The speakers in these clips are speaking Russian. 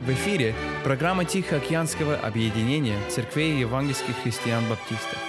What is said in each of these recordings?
В эфире программа Тихоокеанского объединения церквей евангельских христиан-баптистов.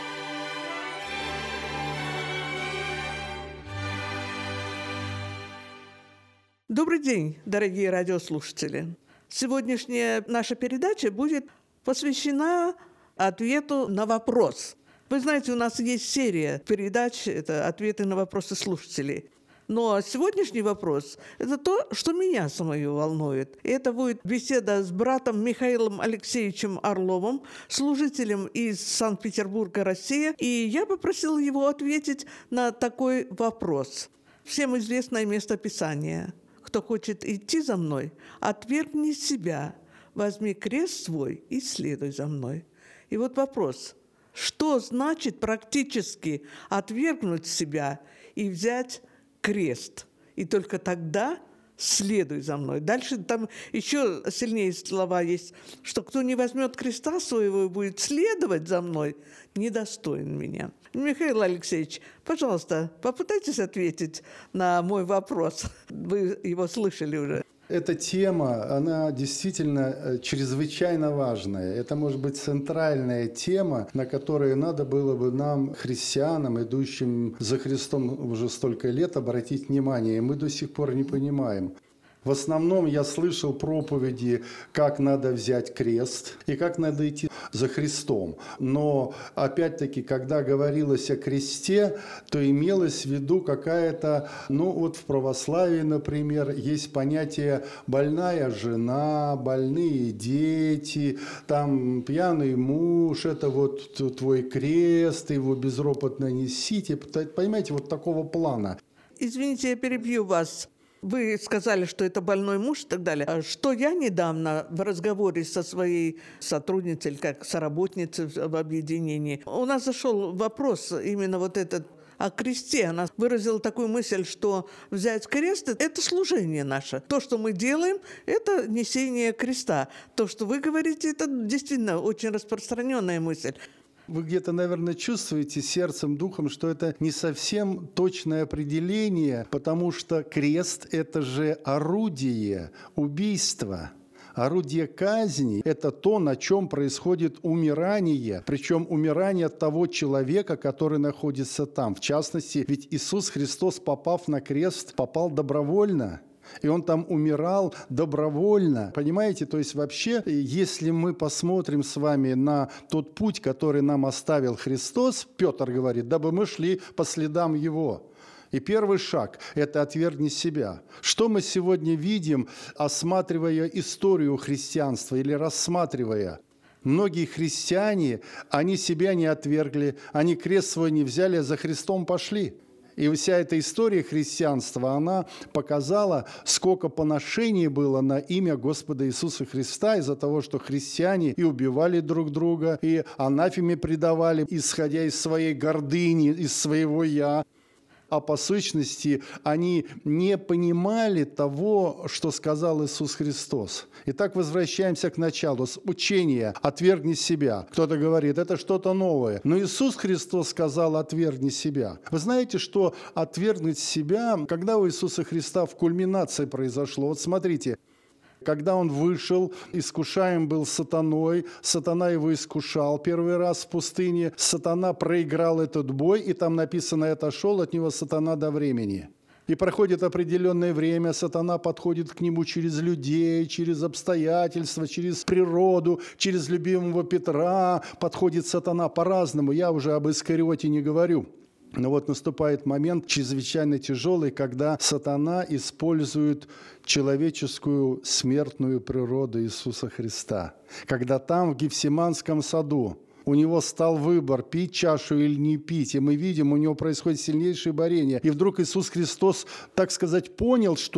Добрый день, дорогие радиослушатели! Сегодняшняя наша передача будет посвящена ответу на вопрос. Вы знаете, у нас есть серия передач, это ответы на вопросы слушателей. Но сегодняшний вопрос – это то, что меня самое волнует. И это будет беседа с братом Михаилом Алексеевичем Орловым, служителем из Санкт-Петербурга, Россия. И я попросила его ответить на такой вопрос. Всем известное местописание. «Кто хочет идти за мной, отвергни себя, возьми крест свой и следуй за мной». И вот вопрос. Что значит практически отвергнуть себя и взять крест? И только тогда следуй за мной. Дальше там еще сильнее слова есть, что кто не возьмет креста своего и будет следовать за мной, недостоин меня. Михаил Алексеевич, пожалуйста, попытайтесь ответить на мой вопрос. Вы его слышали уже. Эта тема, она действительно чрезвычайно важная. Это может быть центральная тема, на которую надо было бы нам, христианам, идущим за Христом уже столько лет, обратить внимание. И мы до сих пор не понимаем. В основном я слышал проповеди, как надо взять крест и как надо идти за Христом. Но, опять-таки, когда говорилось о кресте, то имелось в виду какая-то, вот в православии, например, есть понятие «больная жена», «больные дети», там «пьяный муж», это вот твой крест, его безропотно несите. Понимаете, вот такого плана. Извините, я перебью вас. Вы сказали, что это больной муж и так далее. Что я недавно в разговоре со своей сотрудницей, как соработницей в объединении, у нас зашел вопрос именно вот этот о кресте. Она выразила такую мысль, что взять крест – это служение наше. То, что мы делаем, это несение креста. То, что вы говорите, это действительно очень распространенная мысль. Вы где-то, наверное, чувствуете сердцем, духом, что это не совсем точное определение, потому что крест – это же орудие убийства. Орудие казни – это то, на чем происходит умирание, причем умирание того человека, который находится там. В частности, ведь Иисус Христос, попав на крест, попал добровольно. И он там умирал добровольно. Понимаете? То есть вообще, если мы посмотрим с вами на тот путь, который нам оставил Христос, Петр говорит, дабы мы шли по следам Его. И первый шаг – это «отвергни себя». Что мы сегодня видим, осматривая историю христианства или рассматривая? Многие христиане, они себя не отвергли, они крест свой не взяли, а за Христом пошли. И вся эта история христианства, она показала, сколько поношений было на имя Господа Иисуса Христа из-за того, что христиане и убивали друг друга, и анафеме предавали, исходя из своей гордыни, из своего «я». А по сущности они не понимали того, что сказал Иисус Христос. Итак, возвращаемся к началу. С учения «отвергни себя». Кто-то говорит, это что-то новое. Но Иисус Христос сказал «отвергни себя». Вы знаете, что отвергнуть себя, когда у Иисуса Христа в кульминации произошло? Вот смотрите. Когда он вышел, искушаем был сатаной, сатана его искушал первый раз в пустыне, сатана проиграл этот бой, и там написано, и отошел от него сатана до времени. И проходит определенное время, сатана подходит к нему через людей, через обстоятельства, через природу, через любимого Петра. Подходит сатана по-разному, я уже об Искариоте не говорю. Но вот наступает момент чрезвычайно тяжелый, когда сатана использует человеческую смертную природу Иисуса Христа. Когда там, в Гефсиманском саду, у него стал выбор, пить чашу или не пить. И мы видим, у него происходит сильнейшее борение. И вдруг Иисус Христос, так сказать, понял, что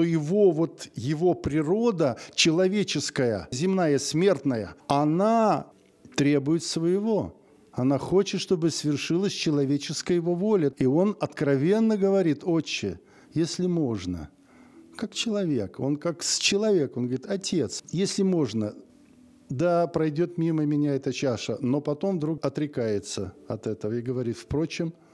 его природа человеческая, земная, смертная, она требует своего. Она хочет, чтобы свершилась человеческая его воля. И он откровенно говорит, «Отче, если можно». Как человек, он как с человеком. Он говорит, «Отец, если можно, да, пройдет мимо меня эта чаша». Но потом вдруг отрекается от этого и говорит, «Впрочем,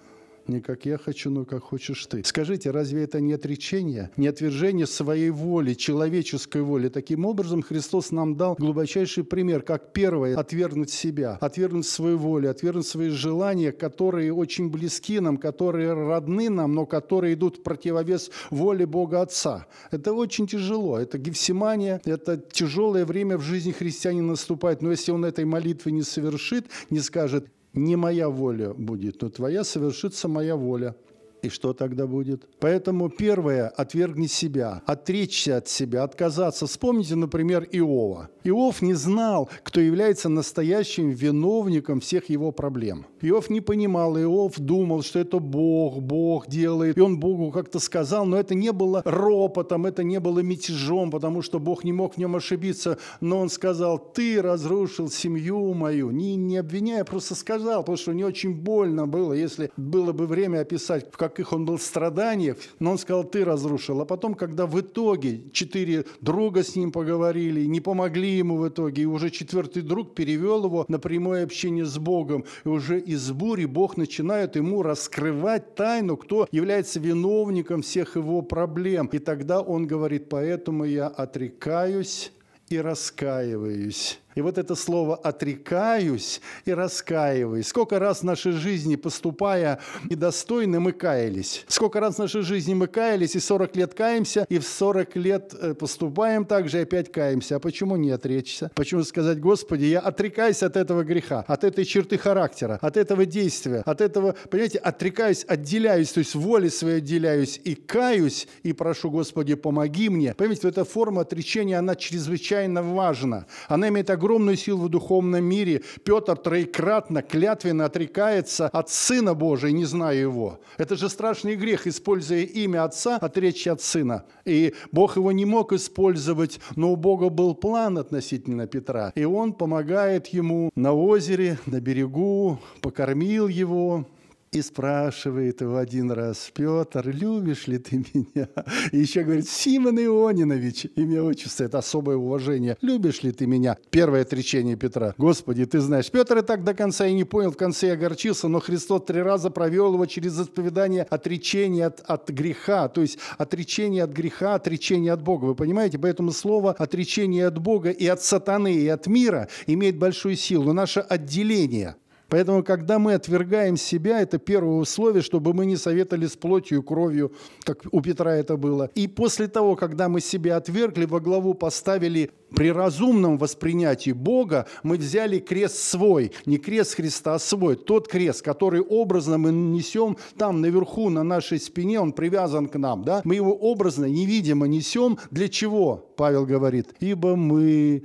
Не как я хочу, но как хочешь ты. Скажите, разве это не отречение, не отвержение своей воли, человеческой воли? Таким образом, Христос нам дал глубочайший пример, как первое – отвергнуть себя, отвергнуть свою волю, отвергнуть свои желания, которые очень близки нам, которые родны нам, но которые идут в противовес воле Бога Отца. Это очень тяжело. Это Гефсимания, это тяжелое время в жизни христианина наступает. Но если он этой молитвы не совершит, не скажет: «Не моя воля будет, но твоя совершится моя воля». И что тогда будет? Поэтому первое – отвергни себя, отречься от себя, отказаться. Вспомните, например, Иова. Иов не знал, кто является настоящим виновником всех его проблем. Иов не понимал, Иов думал, что это Бог делает. И он Богу как-то сказал, но это не было ропотом, это не было мятежом, потому что Бог не мог в нем ошибиться. Но он сказал: «Ты разрушил семью мою». Не обвиняя, просто сказал, потому что не очень больно было, если было бы время описать, в каких он был страданиях, но он сказал: «Ты разрушил». А потом, когда в итоге 4 друга с ним поговорили, не помогли ему в итоге, и уже 4-й друг перевел его на прямое общение с Богом, и уже из бури Бог начинает ему раскрывать тайну, кто является виновником всех его проблем. И тогда он говорит: «Поэтому я отрекаюсь и раскаиваюсь». И вот это слово «отрекаюсь» и «раскаиваюсь». Сколько раз в нашей жизни, поступая недостойно, мы каялись. Сколько раз в нашей жизни мы каялись, и 40 лет каемся, и в 40 лет поступаем так же, и опять каемся. А почему не отречься? Почему сказать: «Господи, я отрекаюсь от этого греха, от этой черты характера, от этого действия, от этого, понимаете, отрекаюсь, отделяюсь, то есть волей своей отделяюсь и каюсь, и прошу: Господи, помоги мне». Понимаете, вот эта форма отречения, она чрезвычайно важна. Она имеет огромную силу в духовном мире. Петр троекратно, клятвенно отрекается от Сына Божия, не зная Его. Это же страшный грех, используя имя Отца, отречься от Сына. И Бог его не мог использовать, но у Бога был план относительно Петра. И Он помогает ему на озере, на берегу, покормил его. И спрашивает его один раз: «Петр, любишь ли ты меня?» И еще говорит: «Симон Ионинович», имя, отчество, это особое уважение. «Любишь ли ты меня?» Первое отречение Петра: «Господи, ты знаешь». Петр и так до конца и не понял, в конце и огорчился, но Христос 3 раза провел его через исповедание отречения от греха, то есть отречение от греха, отречение от Бога. Вы понимаете? Поэтому слово «отречение от Бога» и от сатаны, и от мира имеет большую силу. Наше отделение. Поэтому, когда мы отвергаем себя, это первое условие, чтобы мы не советовали с плотью и кровью, как у Петра это было. И после того, когда мы себя отвергли, во главу поставили при разумном воспринятии Бога, мы взяли крест свой, не крест Христа, а свой. Тот крест, который образно мы несем там наверху на нашей спине, он привязан к нам. Да? Мы его образно, невидимо несем. Для чего? Павел говорит: «Ибо мы,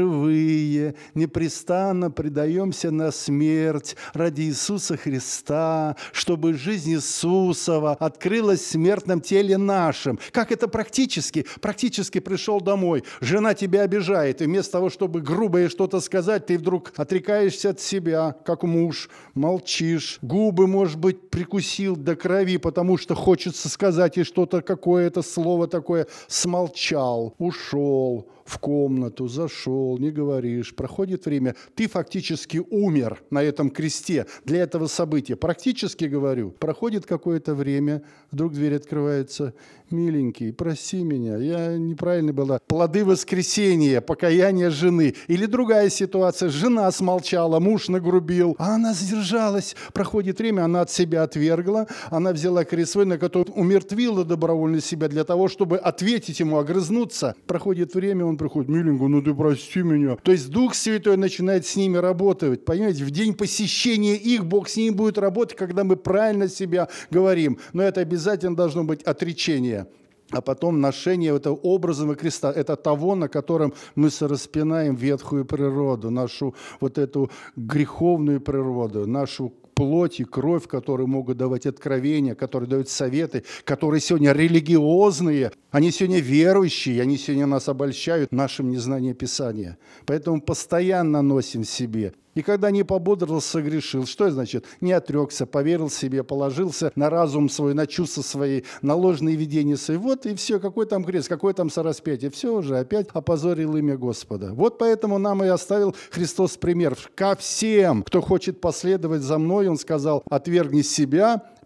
живые, непрестанно предаемся на смерть ради Иисуса Христа, чтобы жизнь Иисусова открылась в смертном теле нашем». Как это практически? Практически пришел домой, жена тебя обижает, и вместо того, чтобы грубое что-то сказать, ты вдруг отрекаешься от себя, как муж, молчишь, губы, может быть, прикусил до крови, потому что хочется сказать ей что-то, какое-то слово такое, смолчал, ушел в комнату, зашел, не говоришь, проходит время, ты фактически умер на этом кресте для этого события. Практически говорю, проходит какое-то время, вдруг дверь открывается: «Миленький, прости меня, я неправильно была». Плоды воскресения, покаяние жены. Или другая ситуация, жена смолчала, муж нагрубил, а она сдержалась. Проходит время, она от себя отвергла, она взяла крест свой, на который умертвила добровольно себя для того, чтобы ответить ему, огрызнуться. Проходит время, он приходит: «Миленький, ну ты прости меня». То есть Дух Святой начинает с ними работать. Понимаете, в день посещения их Бог с ними будет работать, когда мы правильно себя говорим. Но это обязательно должно быть отречение. А потом ношение этого образа креста, это того, на котором мы сораспинаем ветхую природу, нашу вот эту греховную природу, нашу плоть и кровь, которые могут давать откровения, которые дают советы, которые сегодня религиозные, они сегодня верующие, они сегодня нас обольщают нашим незнанием Писания. Поэтому постоянно носим в себе. И когда не пободрился, согрешил. Что это значит? Не отрекся, поверил себе, положился на разум свой, на чувства свои, на ложные видения свои. Вот и все, какой там крест, какой там сораспятие. Все уже опять опозорил имя Господа. Вот поэтому нам и оставил Христос пример. Ко всем, кто хочет последовать за мной, Он сказал: отвергни себя,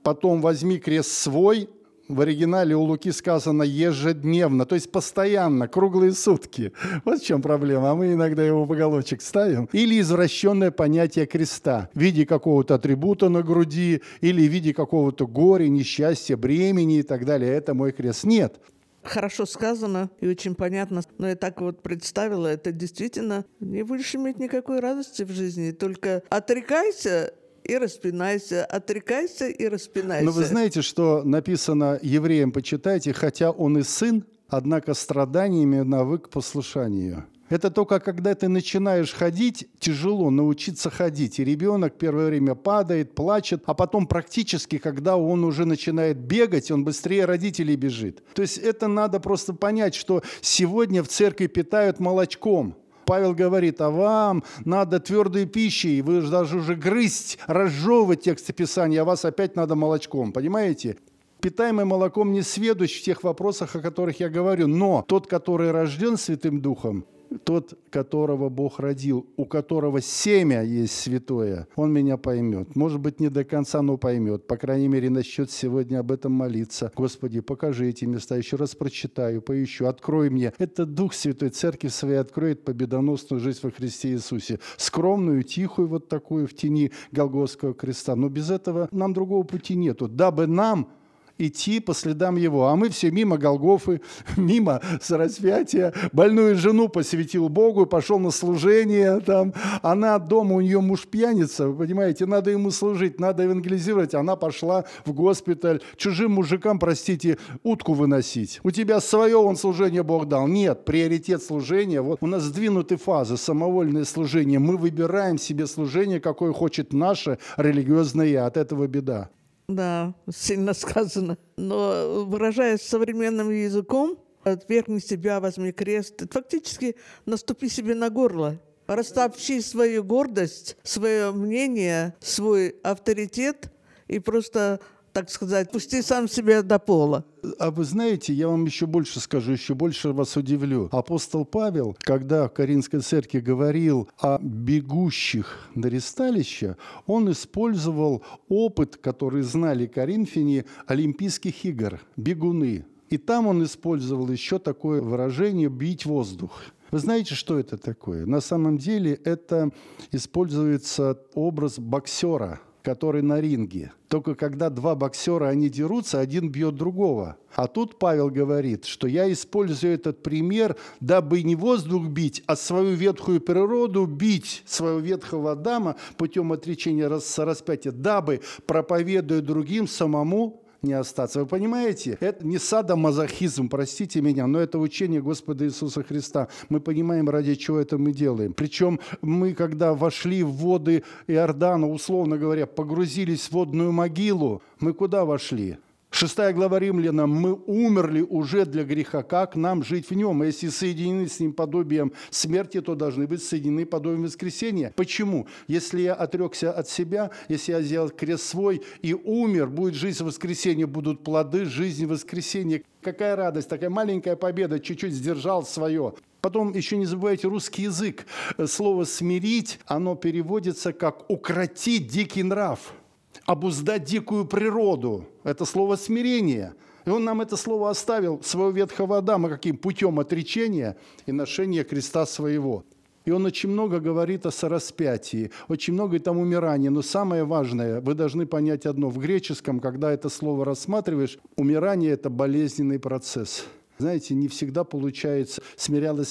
потом возьми крест свой. В оригинале у Луки сказано ежедневно, то есть постоянно, круглые сутки. Вот в чем проблема, а мы иногда его в уголочек ставим. Или извращенное понятие креста в виде какого-то атрибута на груди, или в виде какого-то горя, несчастья, бремени и так далее. Это мой крест. Нет. Хорошо сказано и очень понятно, но я так вот представила, это действительно не будешь иметь никакой радости в жизни, только отрекайся и распинайся, отрекайся и распинайся. Но вы знаете, что написано евреям, почитайте, хотя он и сын, однако страданиями навык к послушанию. Это только когда ты начинаешь ходить, тяжело научиться ходить. И ребенок первое время падает, плачет, а потом практически, когда он уже начинает бегать, он быстрее родителей бежит. То есть это надо просто понять, что сегодня в церкви питают молочком. Павел говорит, а вам надо твердой пищей, вы даже уже грызть, разжевывать тексты Писания, а вас опять надо молочком, понимаете? Питаемый молоком не сведущ в тех вопросах, о которых я говорю, но тот, который рожден Святым Духом, тот, которого Бог родил, у которого семя есть святое, он меня поймет. Может быть, не до конца, но поймет. По крайней мере, начнет сегодня об этом молиться. Господи, покажи эти места, еще раз прочитаю, поищу, открой мне. Это Дух Святой Церкви своей откроет победоносную жизнь во Христе Иисусе. Скромную, тихую, вот такую, в тени Голгофского креста. Но без этого нам другого пути нету. Дабы нам идти по следам Его. А мы все мимо Голгофы, мимо распятия. Больную жену посвятил Богу, пошел на служение. Там. Она дома, у нее муж пьяница, вы понимаете, надо ему служить, надо евангелизировать. Она пошла в госпиталь чужим мужикам, простите, утку выносить. У тебя свое он служение Бог дал. Нет, приоритет служения. Вот у нас сдвинуты фазы, самовольное служение. Мы выбираем себе служение, какое хочет наше религиозное я. От этого беда. Да, сильно сказано. Но выражаясь современным языком, отвергни себя, возьми крест. Фактически наступи себе на горло. Растопчи свою гордость, свое мнение, свой авторитет и просто, так сказать, пусти сам себя до пола. А вы знаете, я вам еще больше скажу, еще больше вас удивлю. Апостол Павел, когда в Коринфской церкви говорил о бегущих на ристалище, он использовал опыт, который знали коринфяне, Олимпийских игр, бегуны. И там он использовал еще такое выражение «бить воздух». Вы знаете, что это такое? На самом деле это используется образ боксера, который на ринге. Только когда два боксера, они дерутся, один бьет другого. А тут Павел говорит, что я использую этот пример, дабы не воздух бить, а свою ветхую природу бить, своего ветхого Адама путем отречения распятия, дабы, проповедуя другим, самому не остаться. Вы понимаете? Это не садомазохизм, простите меня, но это учение Господа Иисуса Христа. Мы понимаем, ради чего это мы делаем. Причем мы, когда вошли в воды Иордана, условно говоря, погрузились в водную могилу, мы куда вошли? 6 глава Римлянам, мы умерли уже для греха, как нам жить в нем? Если соединены с ним подобием смерти, то должны быть соединены подобием воскресения. Почему? Если я отрекся от себя, если я сделал крест свой и умер, будет жизнь воскресения, будут плоды жизни воскресения. Какая радость, такая маленькая победа, чуть-чуть сдержал свое. Потом еще не забывайте русский язык. Слово «смирить», оно переводится как «укротить дикий нрав». Обуздать дикую природу. Это слово смирение. И он нам это слово оставил, своего ветхого Адама, каким путем отречения и ношения креста своего. И он очень много говорит о сораспятии, очень много и там умирания. Но самое важное, вы должны понять одно. В греческом, когда это слово рассматриваешь, умирание – это болезненный процесс. Знаете, не всегда получается смирялась.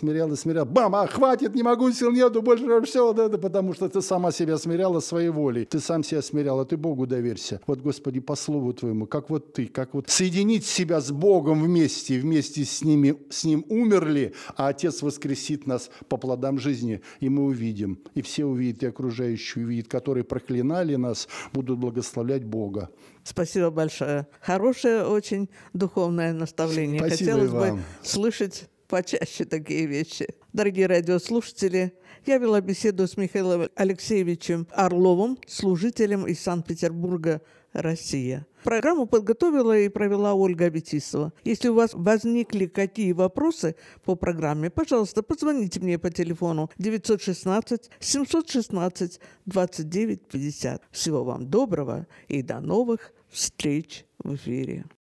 Бам, хватит, не могу, сил нету, больше все, это потому что ты сама себя смиряла своей волей. Ты сам себя смиряла, ты Богу доверься. Вот, Господи, по слову Твоему, как вот ты, как вот соединить себя с Богом вместе с Ним умерли, а Отец воскресит нас по плодам жизни, и мы увидим, и все увидят, и окружающие увидят, которые проклинали нас, будут благословлять Бога. Спасибо большое. Хорошее очень духовное наставление. Спасибо. Хотелось бы слышать почаще такие вещи. Дорогие радиослушатели, я вела беседу с Михаилом Алексеевичем Орловым, служителем из Санкт-Петербурга, Россия. Программу подготовила и провела Ольга Аветисова. Если у вас возникли какие вопросы по программе, пожалуйста, позвоните мне по телефону 916-716-2950. Всего вам доброго и до новых встреч в эфире.